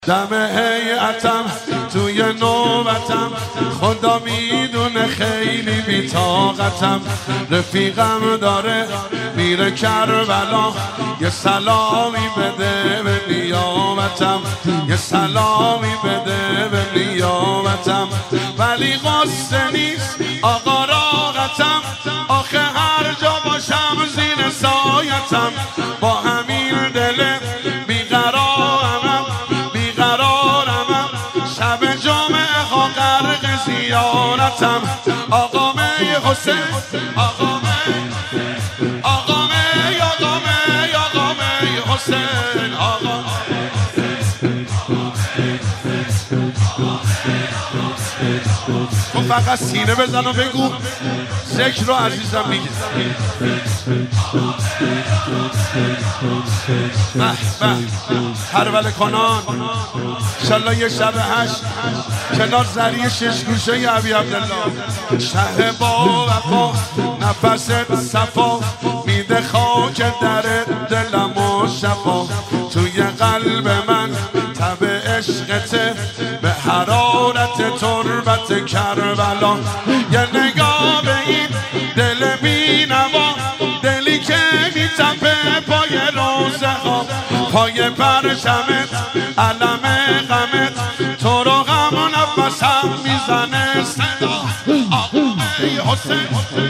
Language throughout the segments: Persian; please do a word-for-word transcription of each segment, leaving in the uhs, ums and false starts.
دم هیئتم توی نوبتم خدا میدونه خیلی بی‌طاقتم. رفیقم داره میره کربلا، یه سلامی بده به نیابتم، یه سلامی بده به نیابتم. ولی قصه نیست آقا راقتم، آخه هر جا باشم زیر سایتم. با همین دل بیقرارم بیقرارم شب جمعه ها غرق زیارتم. آقا می حسین آقا می آقا می آقا می آقا می حسین آقا. تو فقط سینه بزن و بگو ذکر رو عزیزم میگه. به به هرول کنان انشالله یه شب هشت کنار زری شش گوشه عبی عبدالله. شه با وفا نفست صفا میده خاک در دلم و شفا. توی قلب من تب عشقته به حرارت تربت کربلا. یه نگاه به این دل بی نوا، دلی که میتپه پای روزه ها، پای پرچمت علم غمت تو رو غم و نفسم میزنه صدا. آقای حسین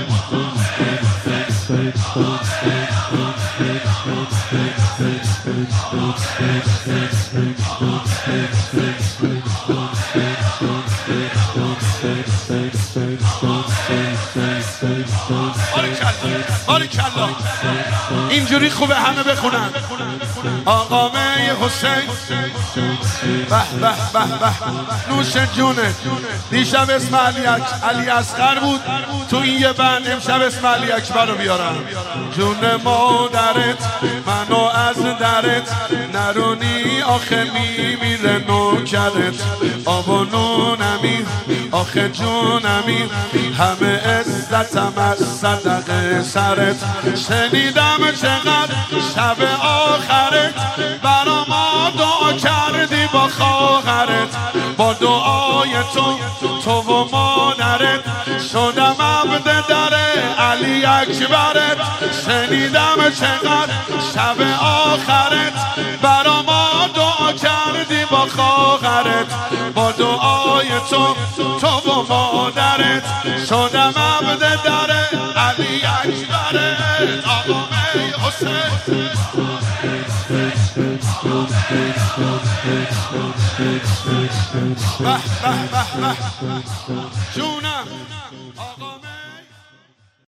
باریکلا اینجوری خوبه همه بخونن. آقا می حسین به به به به نوش جونه. دیشب اسم علی علی اصغر بود تو این یه بند، امشب اسم علی اکبر رو بیارم. جون مادرت منو از درت نرونی، آخه میمیره نوکرت. آب و نونمی آخه جونمی، همه عزتم از صدقه سرت. شنیدم چقدر شب آخرت برا ما دعا کردی با خواهرت. با دعای تو تو و مادرت شدم عبد در علی اکبرت. شنیدم چقدر شب آخرت برا ما دعا کردی با خواهرت. با دعای تو تو و مادرت شدم عبد در علی اکبرت. آقا می حسین به به به به جونم.